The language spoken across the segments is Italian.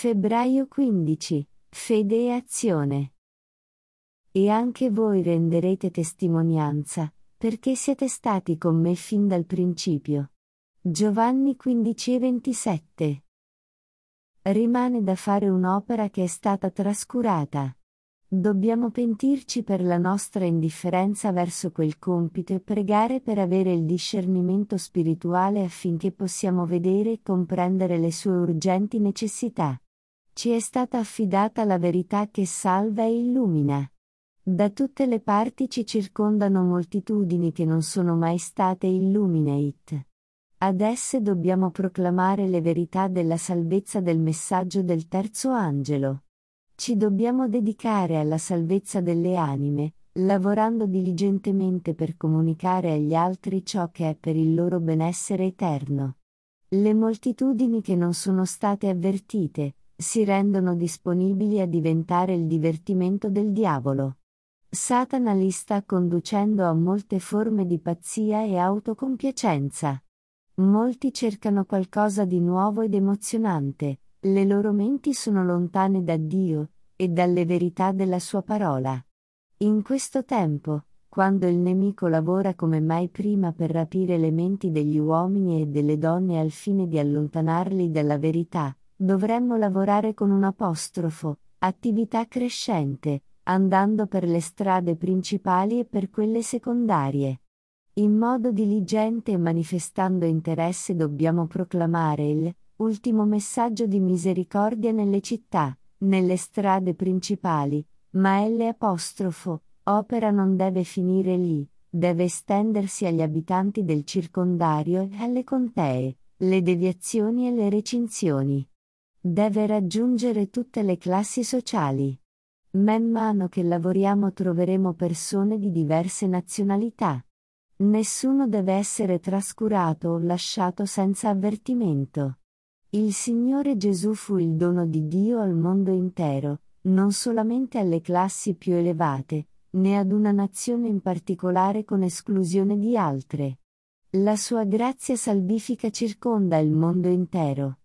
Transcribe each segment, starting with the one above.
Febbraio 15. Fede e azione. E anche voi renderete testimonianza, perché siete stati con me fin dal principio. Giovanni 15:27. Rimane da fare un'opera che è stata trascurata. Dobbiamo pentirci per la nostra indifferenza verso quel compito e pregare per avere il discernimento spirituale affinché possiamo vedere e comprendere le sue urgenti necessità. Ci è stata affidata la verità che salva e illumina. Da tutte le parti ci circondano moltitudini che non sono mai state illuminate. Ad esse dobbiamo proclamare le verità della salvezza del messaggio del terzo angelo. Ci dobbiamo dedicare alla salvezza delle anime, lavorando diligentemente per comunicare agli altri ciò che è per il loro benessere eterno. Le moltitudini che non sono state avvertite, si rendono disponibili a diventare il divertimento del diavolo. Satana li sta conducendo a molte forme di pazzia e autocompiacenza. Molti cercano qualcosa di nuovo ed emozionante, le loro menti sono lontane da Dio e dalle verità della sua parola. In questo tempo, quando il nemico lavora come mai prima per rapire le menti degli uomini e delle donne al fine di allontanarli dalla verità, dovremmo lavorare con un apostrofo, attività crescente, andando per le strade principali e per quelle secondarie. In modo diligente e manifestando interesse dobbiamo proclamare il ultimo messaggio di misericordia nelle città, nelle strade principali, ma l'opera non deve finire lì, deve estendersi agli abitanti del circondario e alle contee, le deviazioni e le recinzioni. Deve raggiungere tutte le classi sociali. Man mano che lavoriamo troveremo persone di diverse nazionalità. Nessuno deve essere trascurato o lasciato senza avvertimento. Il Signore Gesù fu il dono di Dio al mondo intero, non solamente alle classi più elevate, né ad una nazione in particolare con esclusione di altre. La sua grazia salvifica circonda il mondo intero.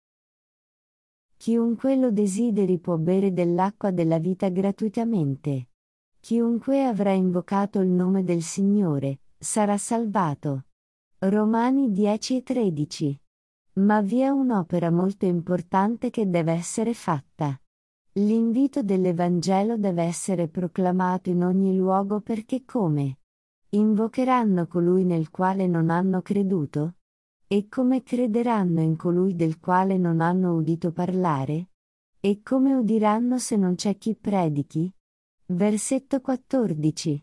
Chiunque lo desideri può bere dell'acqua della vita gratuitamente. Chiunque avrà invocato il nome del Signore sarà salvato. Romani 10:13. Ma vi è un'opera molto importante che deve essere fatta. L'invito dell'Evangelo deve essere proclamato in ogni luogo perché come? Invocheranno colui nel quale non hanno creduto? E come crederanno in colui del quale non hanno udito parlare? E come udiranno se non c'è chi predichi? Versetto 14.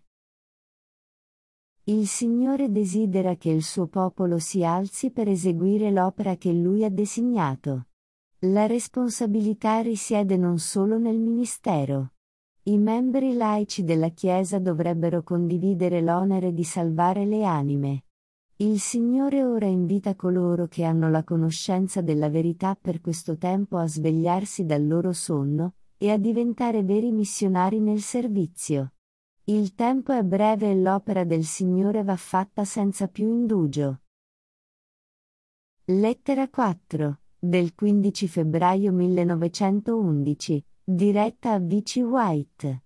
Il Signore desidera che il suo popolo si alzi per eseguire l'opera che Lui ha designato. La responsabilità risiede non solo nel ministero. I membri laici della Chiesa dovrebbero condividere l'onere di salvare le anime. Il Signore ora invita coloro che hanno la conoscenza della verità per questo tempo a svegliarsi dal loro sonno, e a diventare veri missionari nel servizio. Il tempo è breve e l'opera del Signore va fatta senza più indugio. Lettera 4, del 15 febbraio 1911, diretta a V.C. White.